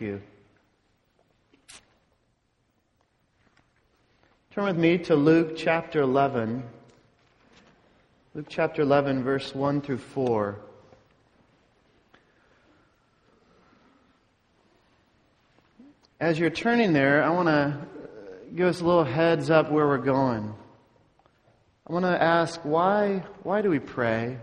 Thank you. Turn with me to Luke chapter 11. Luke chapter 11, verse 1 through 4. As you're turning there, I want to give us a little heads up where we're going. I want to ask, why do we pray?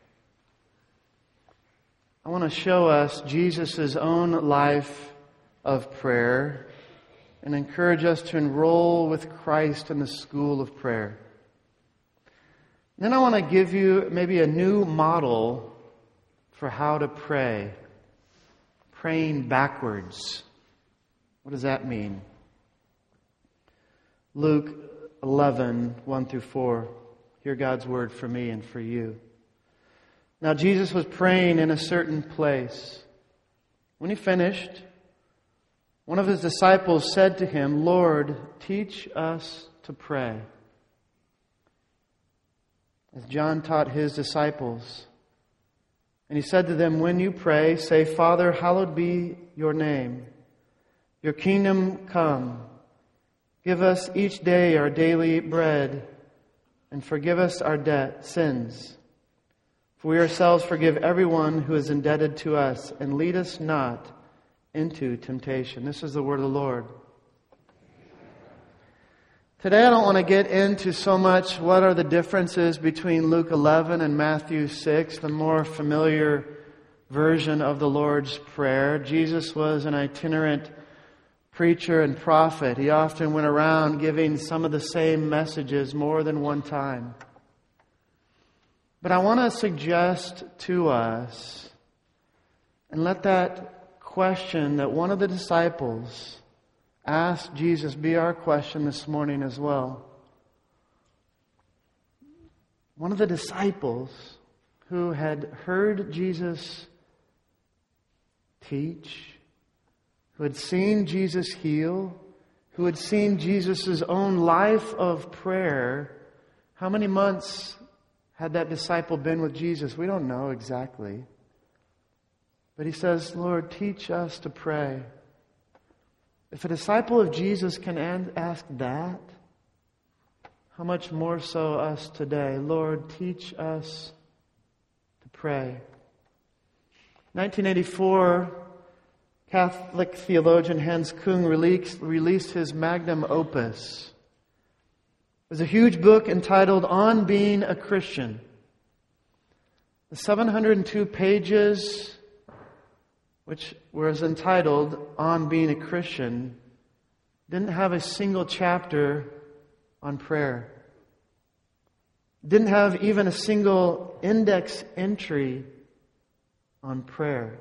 I want to show us Jesus' own life of prayer and encourage us to enroll with Christ in the school of prayer. Then I want to give you maybe a new model for how to pray. Praying backwards. What does that mean? Luke 11, 1 through 4. Hear God's word for me and for you. Now Jesus was praying in a certain place. When he finished, one of his disciples said to him, "Lord, teach us to pray, as John taught his disciples." And he said to them, "When you pray, say, 'Father, hallowed be your name. Your kingdom come. Give us each day our daily bread, and forgive us our sins. For we ourselves forgive everyone who is indebted to us, and lead us not into temptation.'" This is the word of the Lord. Today I don't want to get into so much what are the differences between Luke 11 and Matthew 6, the more familiar version of the Lord's Prayer. Jesus was an itinerant preacher and prophet. He often went around giving some of the same messages more than one time. But I want to suggest to us, and let that question that one of the disciples asked Jesus be our question this morning as well. One of the disciples who had heard Jesus teach, who had seen Jesus heal, who had seen Jesus' own life of prayer. How many months had that disciple been with Jesus? We don't know exactly. But he says, "Lord, teach us to pray." If a disciple of Jesus can ask that, how much more so us today? Lord, teach us to pray. 1984, Catholic theologian Hans Küng released his magnum opus. It was a huge book entitled On Being a Christian. The 702 pages, which was entitled On Being a Christian, didn't have a single chapter on prayer. Didn't have even a single index entry on prayer.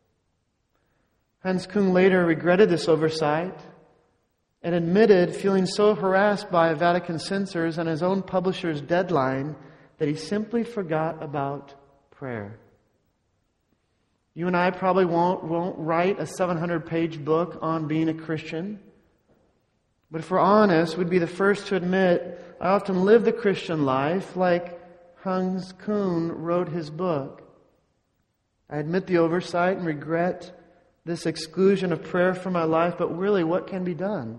Hans Küng later regretted this oversight and admitted feeling so harassed by Vatican censors and his own publisher's deadline that he simply forgot about prayer. You and I probably won't write a 700-page book on being a Christian. But if we're honest, we'd be the first to admit, I often live the Christian life like Hans Küng wrote his book. I admit the oversight and regret this exclusion of prayer from my life, but really, what can be done?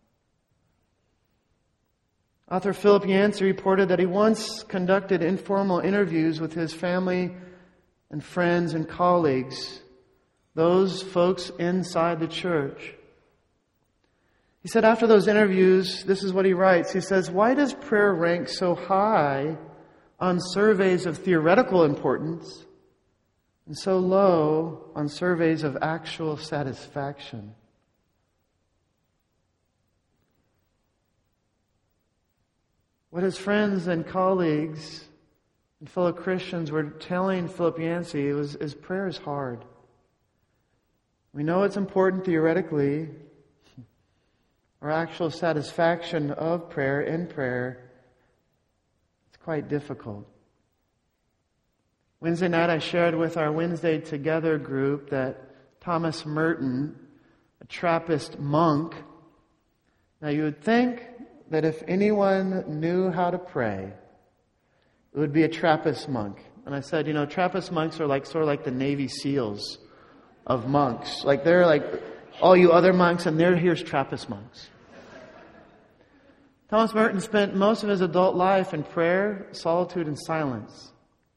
Author Philip Yancey reported that he once conducted informal interviews with his family and friends and colleagues, those folks inside the church. He said after those interviews, this is what he writes. He says, "Why does prayer rank so high on surveys of theoretical importance and so low on surveys of actual satisfaction?" What his friends and colleagues and fellow Christians were telling Philip Yancey is prayer is hard. We know it's important theoretically. Our actual satisfaction of prayer, in prayer, it's quite difficult. Wednesday night I shared with our Wednesday Together group that Thomas Merton, a Trappist monk, now you would think that if anyone knew how to pray, it would be a Trappist monk. And I said, Trappist monks are sort of like the Navy SEALs of monks. They're all you other monks, and here's Trappist monks. Thomas Merton spent most of his adult life in prayer, solitude, and silence.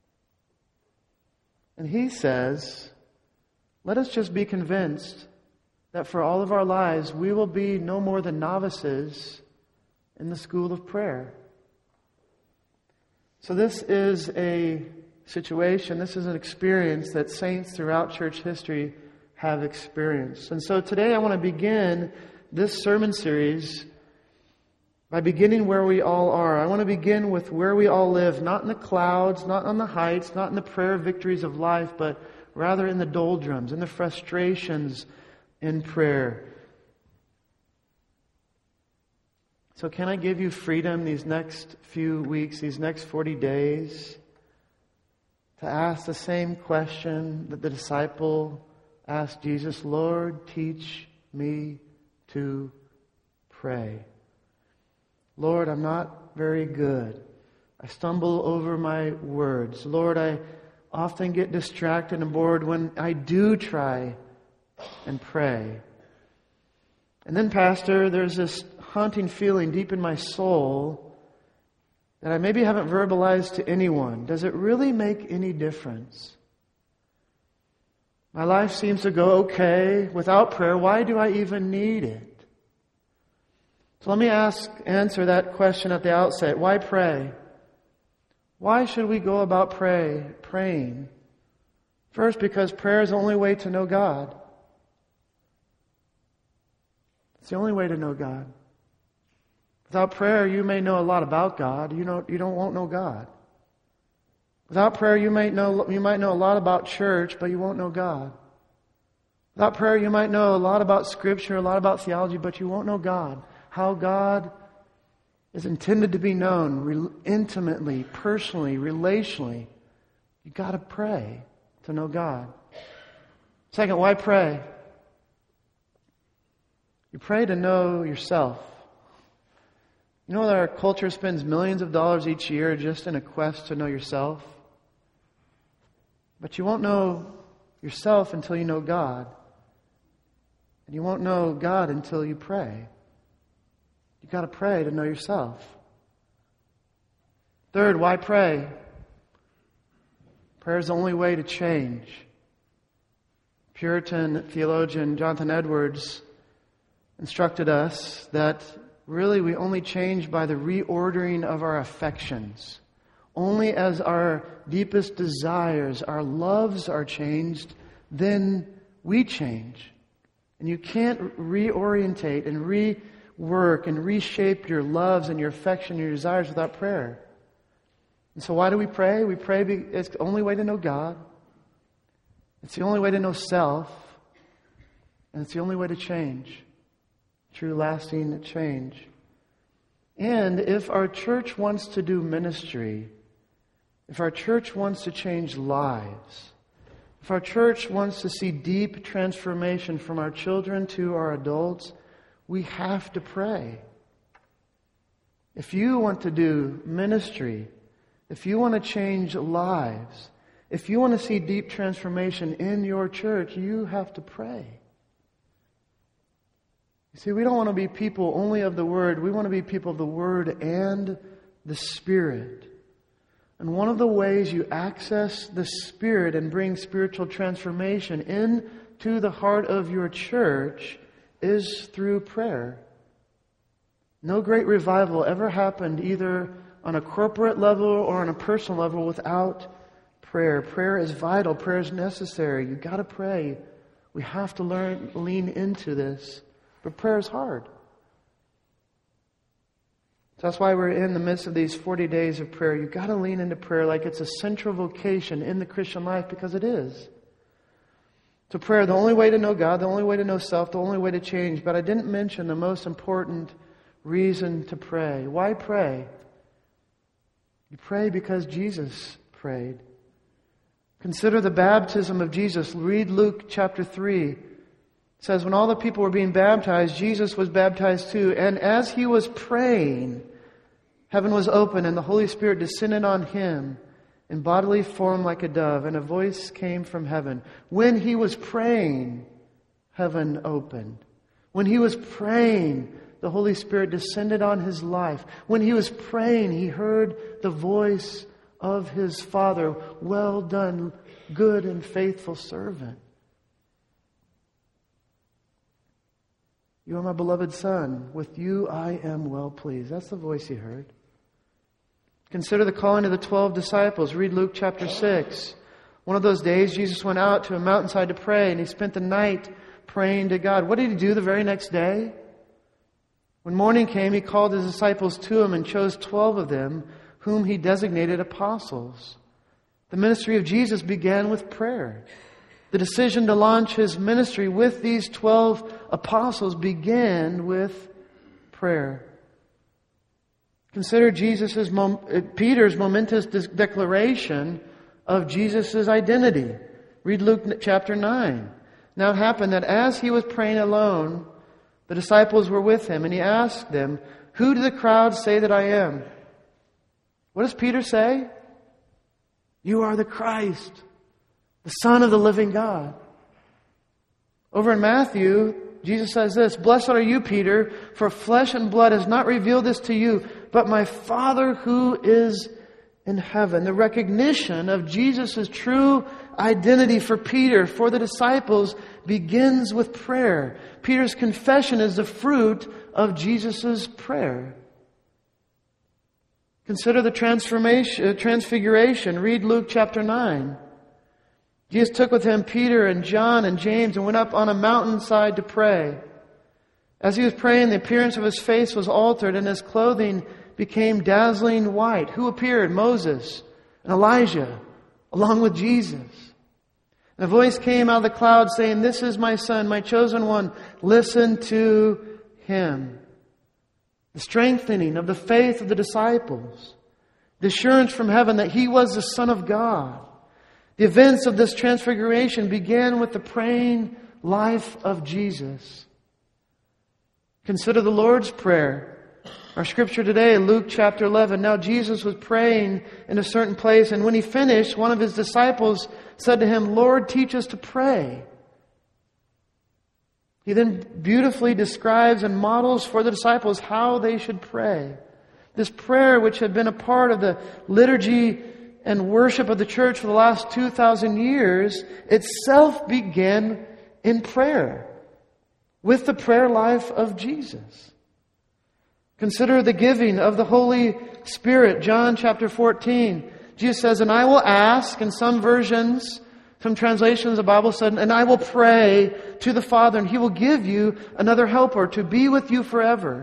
And he says, let us just be convinced that for all of our lives, we will be no more than novices in the school of prayer. So this is a situation, this is an experience that saints throughout church history have experienced. And so today I want to begin this sermon series by beginning where we all are. I want to begin with where we all live, not in the clouds, not on the heights, not in the prayer victories of life, but rather in the doldrums, in the frustrations in prayer. So can I give you freedom these next few weeks, these next 40 days, to ask the same question that the disciple asked Jesus, Lord, teach me to pray. Lord, I'm not very good. I stumble over my words. Lord, I often get distracted and bored when I do try and pray. And then, Pastor, there's this haunting feeling deep in my soul that I maybe haven't verbalized to anyone. Does it really make any difference? My life seems to go okay without prayer. Why do I even need it? So let me answer that question at the outset. Why pray? Why should we go about praying? First, because prayer is the only way to know God. It's the only way to know God. Without prayer, you may know a lot about God. You won't know God. Without prayer, you might know a lot about church, but you won't know God. Without prayer, you might know a lot about Scripture, a lot about theology, but you won't know God. How God is intended to be known intimately, personally, relationally. You've got to pray to know God. Second, why pray? You pray to know yourself. You know that our culture spends millions of dollars each year just in a quest to know yourself? But you won't know yourself until you know God. And you won't know God until you pray. You've got to pray to know yourself. Third, why pray? Prayer is the only way to change. Puritan theologian Jonathan Edwards instructed us that really we only change by the reordering of our affections. Only as our deepest desires, our loves are changed, then we change. And you can't reorientate and rework and reshape your loves and your affection and your desires without prayer. And so why do we pray? We pray because it's the only way to know God. It's the only way to know self. And it's the only way to change. True, lasting change. And if our church wants to do ministry, if our church wants to change lives, if our church wants to see deep transformation from our children to our adults, we have to pray. If you want to do ministry, if you want to change lives, if you want to see deep transformation in your church, you have to pray. You see, we don't want to be people only of the Word. We want to be people of the Word and the Spirit. And one of the ways you access the Spirit and bring spiritual transformation into the heart of your church is through prayer. No great revival ever happened either on a corporate level or on a personal level without prayer. Prayer is vital. Prayer is necessary. You've got to pray. We have to lean into this. But prayer is hard. So that's why we're in the midst of these 40 days of prayer. You've got to lean into prayer like it's a central vocation in the Christian life, because it is. So prayer, the only way to know God, the only way to know self, the only way to change. But I didn't mention the most important reason to pray. Why pray? You pray because Jesus prayed. Consider the baptism of Jesus. Read Luke chapter 3. It says, when all the people were being baptized, Jesus was baptized too. And as he was praying, heaven was opened and the Holy Spirit descended on him in bodily form like a dove. And a voice came from heaven. When he was praying, heaven opened. When he was praying, the Holy Spirit descended on his life. When he was praying, he heard the voice of his Father. Well done, good and faithful servant. You are my beloved Son. With you I am well pleased. That's the voice he heard. Consider the calling of the 12 disciples. Read Luke chapter 6. One of those days, Jesus went out to a mountainside to pray, and he spent the night praying to God. What did he do the very next day? When morning came, he called his disciples to him and chose 12 of them, whom he designated apostles. The ministry of Jesus began with prayer. The decision to launch his ministry with these 12 apostles began with prayer. Consider Peter's momentous declaration of Jesus' identity. Read Luke chapter 9. Now it happened that as he was praying alone, the disciples were with him, and he asked them, "Who do the crowd say that I am?" What does Peter say? "You are the Christ, the Son of the living God." Over in Matthew, Jesus says this, "Blessed are you, Peter, for flesh and blood has not revealed this to you, but my Father who is in heaven." The recognition of Jesus' true identity for Peter, for the disciples, begins with prayer. Peter's confession is the fruit of Jesus' prayer. Consider the transfiguration. Read Luke chapter 9. Jesus took with him Peter and John and James and went up on a mountainside to pray. As he was praying, the appearance of his face was altered and his clothing became dazzling white. Who appeared? Moses and Elijah, along with Jesus. And a voice came out of the cloud saying, "This is my Son, my chosen one. Listen to him." The strengthening of the faith of the disciples. The assurance from heaven that he was the Son of God. The events of this transfiguration began with the praying life of Jesus. Consider the Lord's Prayer. Our scripture today, Luke chapter 11. Now Jesus was praying in a certain place, and when he finished, one of his disciples said to him, "Lord, teach us to pray." He then beautifully describes and models for the disciples how they should pray. This prayer, which had been a part of the liturgy and worship of the church for the last 2,000 years, itself began in prayer, with the prayer life of Jesus. Consider the giving of the Holy Spirit. John chapter 14. Jesus says, "And I will ask," in some versions, some translations of the Bible said, "And I will pray to the Father, and He will give you another helper to be with you forever."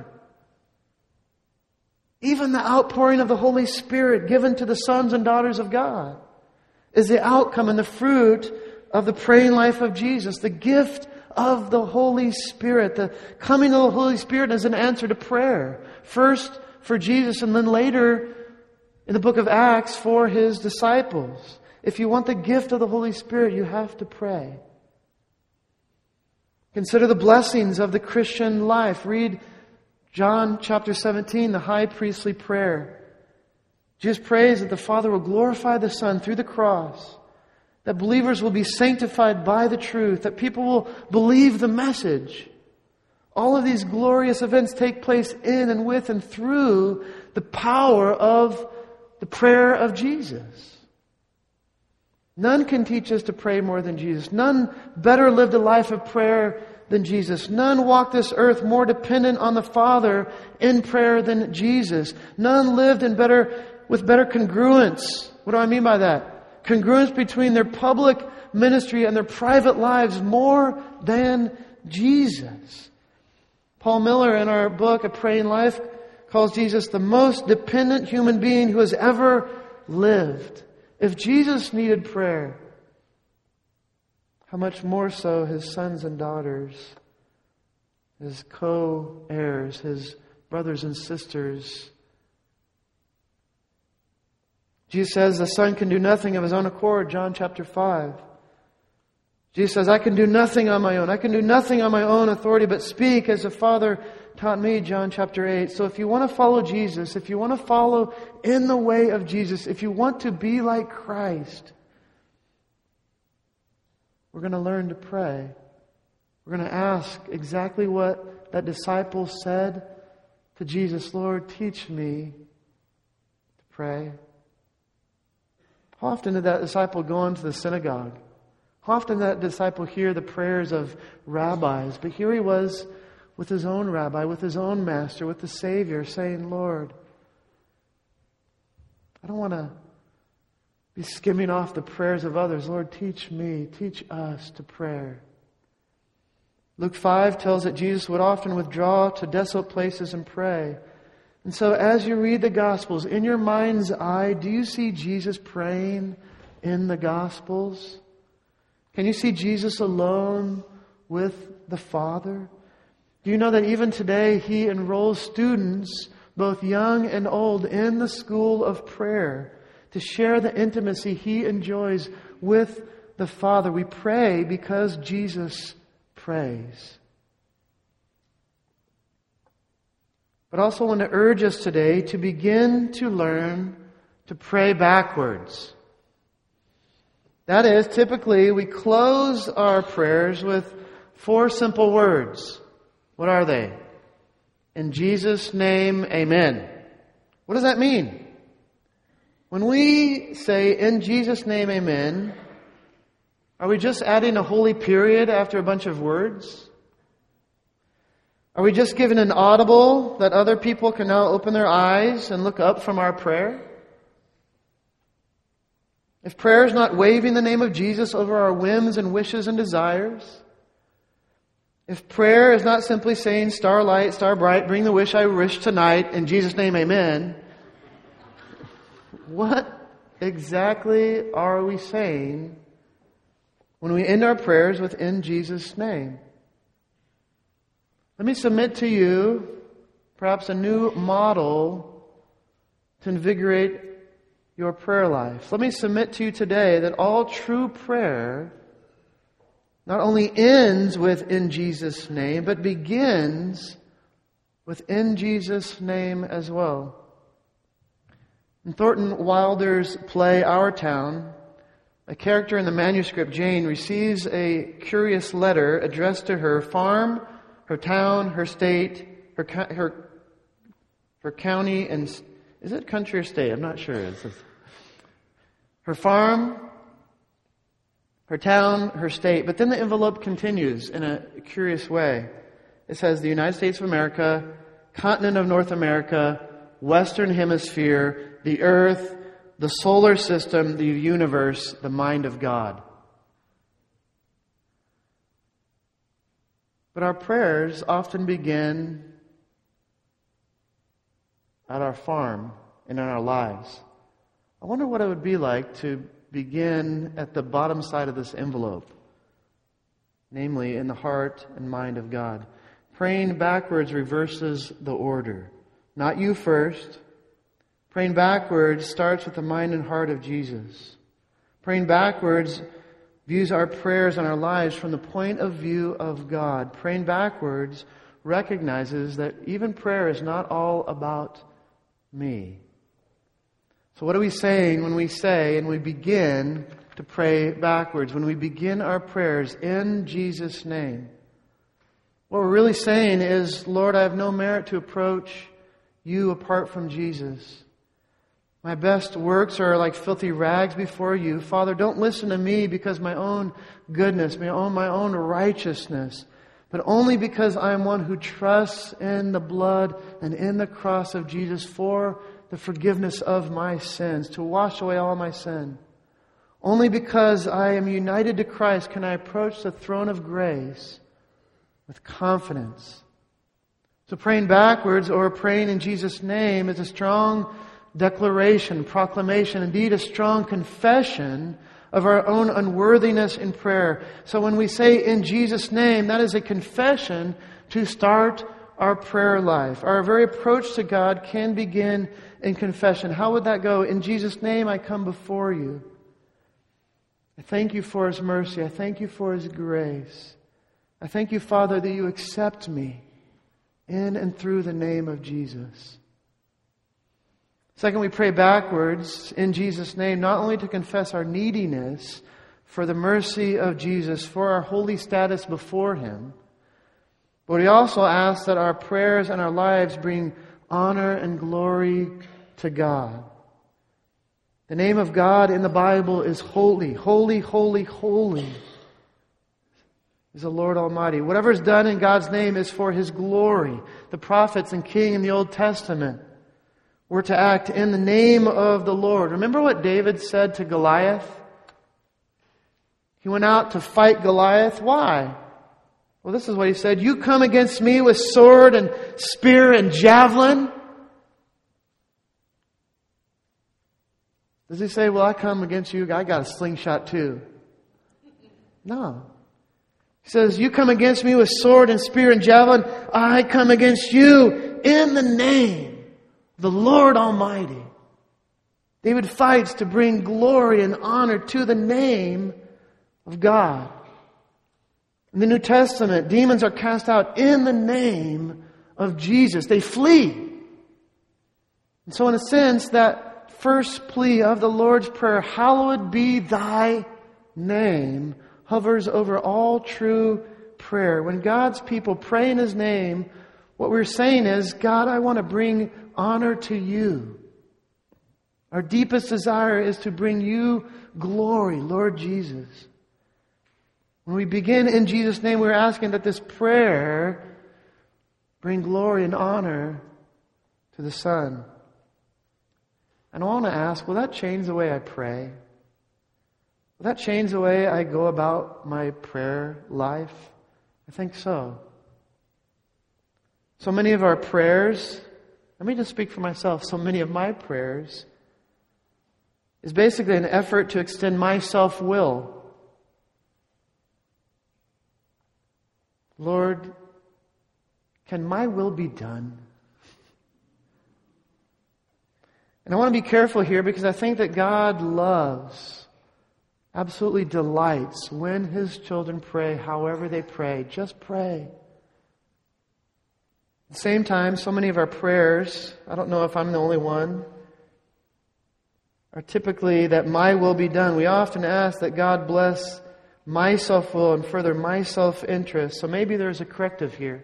Even the outpouring of the Holy Spirit given to the sons and daughters of God is the outcome and the fruit of the praying life of Jesus. The gift of the Holy Spirit. The coming of the Holy Spirit is an answer to prayer. First for Jesus, and then later in the book of Acts for His disciples. If you want the gift of the Holy Spirit, you have to pray. Consider the blessings of the Christian life. Read John chapter 17, the high priestly prayer. Jesus prays that the Father will glorify the Son through the cross, that believers will be sanctified by the truth, that people will believe the message. All of these glorious events take place in and with and through the power of the prayer of Jesus. None can teach us to pray more than Jesus. None better lived a life of prayer than Jesus. None walked this earth more dependent on the Father in prayer than Jesus. None lived with better congruence. What do I mean by that? Congruence between their public ministry and their private lives more than Jesus. Paul Miller, in our book, A Praying Life, calls Jesus the most dependent human being who has ever lived. If Jesus needed prayer, how much more so His sons and daughters, His co-heirs, His brothers and sisters. Jesus says the Son can do nothing of His own accord, John chapter 5. Jesus says, "I can do nothing on my own. I can do nothing on my own authority, but speak as the Father taught me," John chapter 8. So if you want to follow Jesus, if you want to follow in the way of Jesus, if you want to be like Christ, we're going to learn to pray. We're going to ask exactly what that disciple said to Jesus. Lord, teach me to pray. How often did that disciple go into the synagogue? How often did that disciple hear the prayers of rabbis? But here he was with his own rabbi, with his own master, with the Savior, saying, Lord, I don't want to be skimming off the prayers of others. Lord, teach me, teach us to pray. Luke 5 tells that Jesus would often withdraw to desolate places and pray. And so as you read the Gospels, in your mind's eye, do you see Jesus praying in the Gospels? Can you see Jesus alone with the Father? Do you know that even today He enrolls students, both young and old, in the school of prayer to share the intimacy He enjoys with the Father? We pray because Jesus prays. But I also want to urge us today to begin to learn to pray backwards. That is, typically we close our prayers with 4 simple words. What are they? In Jesus' name, amen. What does that mean? When we say, in Jesus' name, amen, are we just adding a holy period after a bunch of words? Are we just giving an audible that other people can now open their eyes and look up from our prayer? If prayer is not waving the name of Jesus over our whims and wishes and desires, if prayer is not simply saying, starlight, star bright, bring the wish I wish tonight, in Jesus' name, amen, what exactly are we saying when we end our prayers with in Jesus' name? Let me submit to you perhaps a new model to invigorate your prayer life. Let me submit to you today that all true prayer not only ends with in Jesus' name, but begins with in Jesus' name as well. In Thornton Wilder's play, Our Town, a character in the manuscript, Jane, receives a curious letter addressed to her farm, her town, her state, her county, and is it country or state? I'm not sure. Her farm, her town, her state. But then the envelope continues in a curious way. It says, the United States of America, continent of North America, Western Hemisphere, the earth, the solar system, the universe, the mind of God. But our prayers often begin at our farm and in our lives. I wonder what it would be like to begin at the bottom side of this envelope, namely in the heart and mind of God. Praying backwards reverses the order. Not you first. Praying backwards starts with the mind and heart of Jesus. Praying backwards views our prayers and our lives from the point of view of God. Praying backwards recognizes that even prayer is not all about me. So what are we saying when we say and we begin to pray backwards? When we begin our prayers in Jesus' name? What we're really saying is, Lord, I have no merit to approach you apart from Jesus. My best works are like filthy rags before you. Father, don't listen to me because my own goodness, my own righteousness, but only because I am one who trusts in the blood and in the cross of Jesus for the forgiveness of my sins, to wash away all my sin. Only because I am united to Christ can I approach the throne of grace with confidence. So praying backwards or praying in Jesus' name is a strong declaration, proclamation, indeed a strong confession of our own unworthiness in prayer. So when we say in Jesus' name, that is a confession to start our prayer life. Our very approach to God can begin in confession. How would that go? In Jesus' name, I come before you. I thank you for His mercy. I thank you for His grace. I thank you, Father, that you accept me in and through the name of Jesus. Second, we pray backwards in Jesus' name, not only to confess our neediness, for the mercy of Jesus, for our holy status before Him. But we also ask that our prayers and our lives bring honor and glory to God. The name of God in the Bible is holy, holy, holy, holy is the Lord Almighty. Whatever is done in God's name is for His glory. The prophets and king in the Old Testament were to act in the name of the Lord. Remember what David said to Goliath? He went out to fight Goliath. Why? Well, this is what he said. You come against me with sword and spear and javelin. Does he say, well, I come against you, I got a slingshot too? No. He says, you come against me with sword and spear and javelin. I come against you in the name of the Lord Almighty. David fights to bring glory and honor to the name of God. In the New Testament, demons are cast out in the name of Jesus. They flee. And so in a sense, that first plea of the Lord's Prayer, hallowed be thy name, hovers over all true prayer. When God's people pray in His name, what we're saying is, God, I want to bring honor to You. Our deepest desire is to bring You glory, Lord Jesus. When we begin in Jesus' name, we're asking that this prayer bring glory and honor to the Son. And I want to ask, will that change the way I pray? Will that change the way I go about my prayer life? I think so. So many of our prayers, let me just speak for myself, so many of my prayers is basically an effort to extend my self-will. Lord, can my will be done? And I want to be careful here because I think that God loves, absolutely delights when His children pray however they pray. Just pray. At the same time, so many of our prayers, I don't know if I'm the only one, are typically that my will be done. We often ask that God bless my self-will and further my self-interest. So maybe there's a corrective here.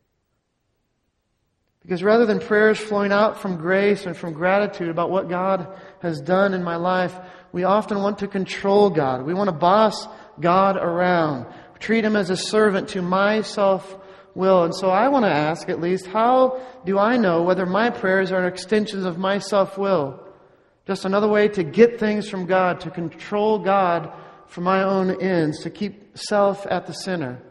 Because rather than prayers flowing out from grace and from gratitude about what God has done in my life, we often want to control God. We want to boss God around. Treat Him as a servant to my self-will. And so I want to ask at least, how do I know whether my prayers are extensions of my self-will? Just another way to get things from God, to control God for my own ends, to keep self at the center.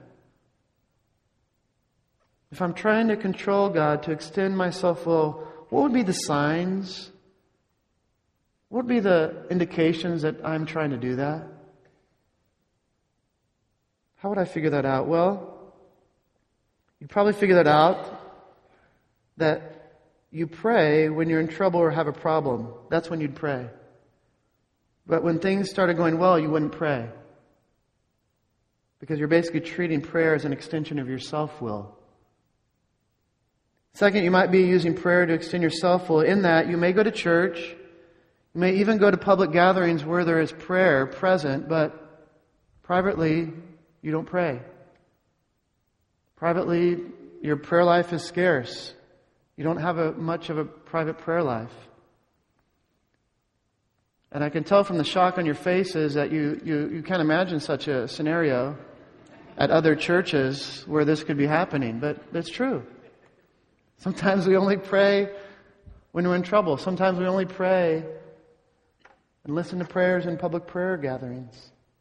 If I'm trying to control God, to extend my self-will, what would be the signs? What would be the indications that I'm trying to do that? How would I figure that out? Well, you'd probably figure that out that you pray when you're in trouble or have a problem. That's when you'd pray. But when things started going well, you wouldn't pray. Because you're basically treating prayer as an extension of your self-will. Second, you might be using prayer to extend your self-will. In that, you may go to church. You may even go to public gatherings where there is prayer present, but privately, you don't pray. Privately, your prayer life is scarce. You don't have much of a private prayer life. And I can tell from the shock on your faces that you can't imagine such a scenario at other churches where this could be happening. But it's true. Sometimes we only pray when we're in trouble. Sometimes we only pray and listen to prayers in public prayer gatherings.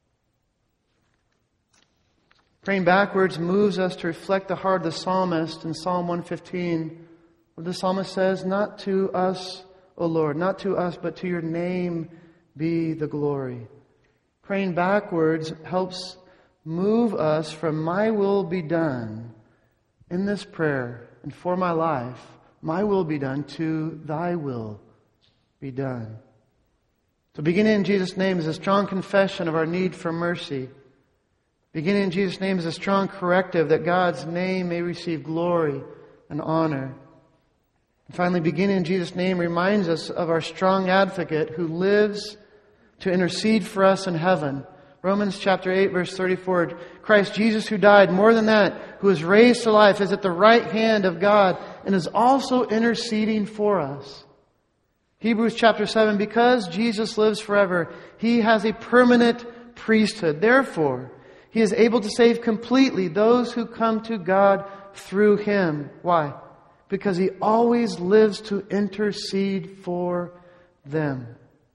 Praying backwards moves us to reflect the heart of the psalmist in Psalm 115, where the psalmist says, "Not to us, O Lord, not to us, but to Your name be the glory." Praying backwards helps move us from my will be done in this prayer and for my life, my will be done, to Thy will be done. So beginning in Jesus' name is a strong confession of our need for mercy. Beginning in Jesus' name is a strong corrective that God's name may receive glory and honor. And finally, beginning in Jesus' name reminds us of our strong advocate who lives to intercede for us in heaven. Romans chapter 8, verse 34, Christ Jesus who died, more than that, who was raised to life, is at the right hand of God and is also interceding for us. Hebrews chapter 7, because Jesus lives forever, He has a permanent priesthood. Therefore, He is able to save completely those who come to God through Him. Why? Because He always lives to intercede for them.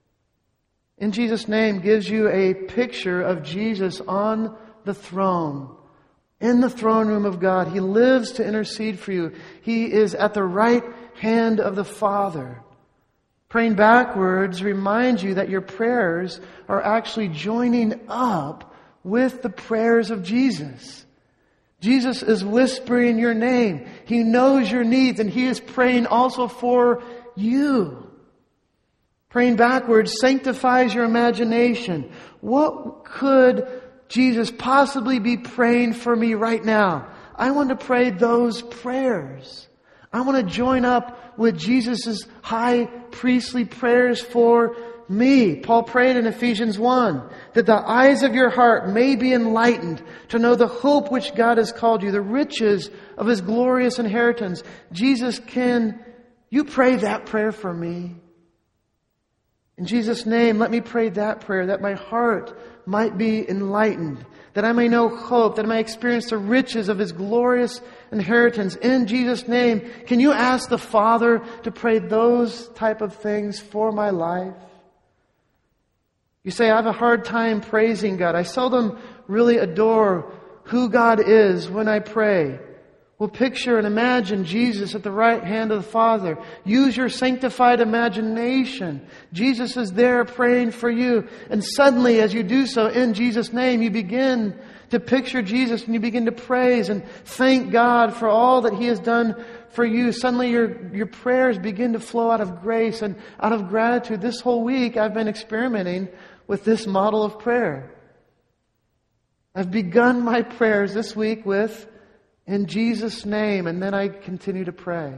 In Jesus' name gives you a picture of Jesus on the throne. In the throne room of God. He lives to intercede for you. He is at the right hand of the Father. Praying backwards reminds you that your prayers are actually joining up with the prayers of Jesus. Jesus is whispering your name. He knows your needs and He is praying also for you. Praying backwards sanctifies your imagination. What could Jesus possibly be praying for me right now? I want to pray those prayers. I want to join up with Jesus' high priestly prayers for me. Paul prayed in Ephesians 1 that the eyes of your heart may be enlightened to know the hope which God has called you, the riches of His glorious inheritance. Jesus, can you pray that prayer for me? In Jesus' name, let me pray that prayer, that my heart might be enlightened, that I may know hope, that I may experience the riches of His glorious inheritance. In Jesus' name, can you ask the Father to pray those type of things for my life? You say, I have a hard time praising God. I seldom really adore who God is when I pray. Well, picture and imagine Jesus at the right hand of the Father. Use your sanctified imagination. Jesus is there praying for you. And suddenly, as you do so, in Jesus' name, you begin to picture Jesus and you begin to praise and thank God for all that He has done for you. Suddenly, your prayers begin to flow out of grace and out of gratitude. This whole week, I've been experimenting with this model of prayer. I've begun my prayers this week with, in Jesus' name, and then I continue to pray.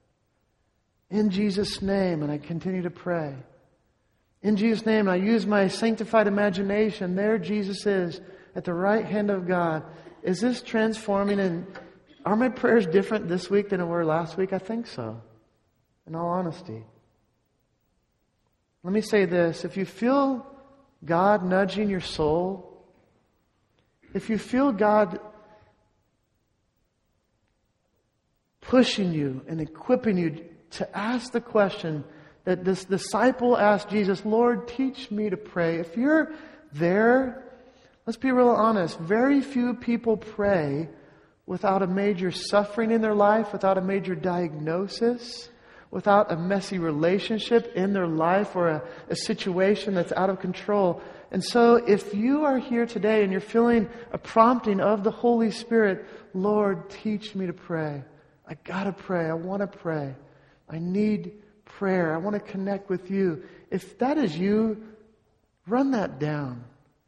In Jesus' name, and I continue to pray. In Jesus' name, and I use my sanctified imagination. There Jesus is, at the right hand of God. Is this transforming? And are my prayers different this week than they were last week? I think so, in all honesty. Let me say this. If you feel God nudging your soul, if you feel God pushing you and equipping you to ask the question that this disciple asked Jesus, Lord, teach me to pray. If you're there, let's be real honest. Very few people pray without a major suffering in their life, without a major diagnosis, without a messy relationship in their life or a situation that's out of control. And so if you are here today and you're feeling a prompting of the Holy Spirit, Lord, teach me to pray. I gotta pray. I want to pray. I need prayer. I want to connect with you. If that is you, run that down.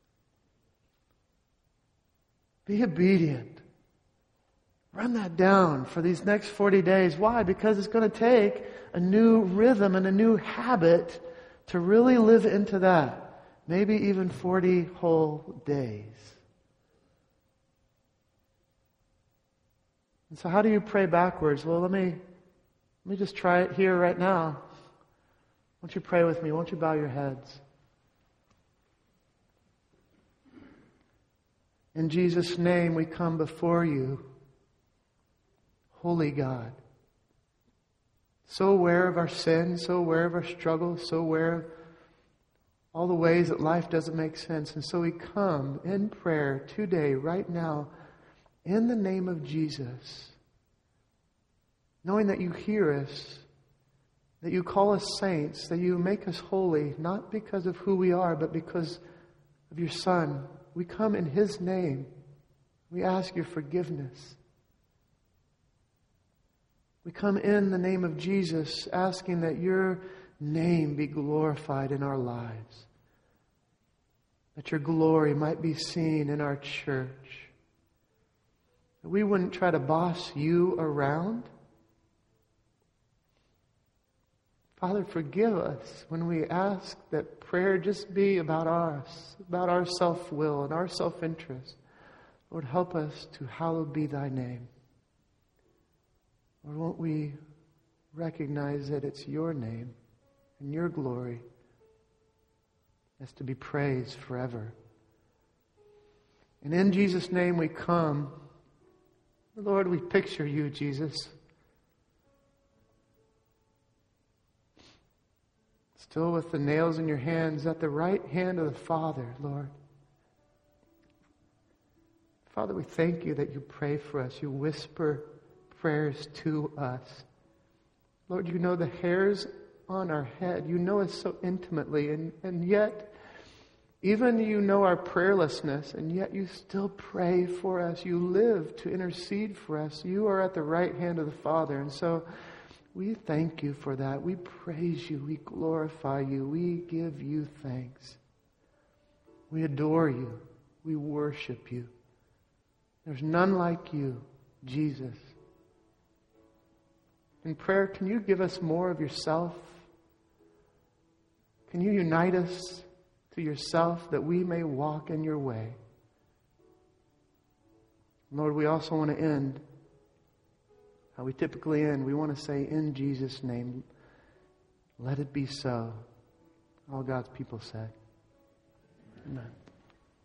Be obedient. Run that down for these next 40 days. Why? Because it's going to take a new rhythm and a new habit to really live into that. Maybe even 40 whole days. And so how do you pray backwards? Well, let me just try it here right now. Won't you pray with me? Won't you bow your heads? In Jesus' name we come before you, holy God. So aware of our sins, so aware of our struggles, so aware of all the ways that life doesn't make sense. And so we come in prayer today, right now, in the name of Jesus, knowing that you hear us, that you call us saints, that you make us holy, not because of who we are, but because of your Son. We come in His name. We ask your forgiveness. We come in the name of Jesus, asking that your name be glorified in our lives, that your glory might be seen in our church. We wouldn't try to boss you around. Father, forgive us when we ask that prayer just be about us, about our self-will and our self-interest. Lord, help us to hallowed be thy name. Lord, won't we recognize that it's your name and your glory that's to be praised forever. And in Jesus' name we come. Lord, we picture you, Jesus. Still with the nails in your hands at the right hand of the Father, Lord. Father, we thank you that you pray for us. You whisper prayers to us. Lord, you know the hairs on our head. You know us so intimately. And yet, even you know our prayerlessness, and yet you still pray for us. You live to intercede for us. You are at the right hand of the Father. And so we thank you for that. We praise you. We glorify you. We give you thanks. We adore you. We worship you. There's none like you, Jesus. In prayer, can you give us more of yourself? Can you unite us to yourself that we may walk in your way? Lord, we also want to end how we typically end. We want to say, in Jesus' name, let it be so. All God's people say, amen.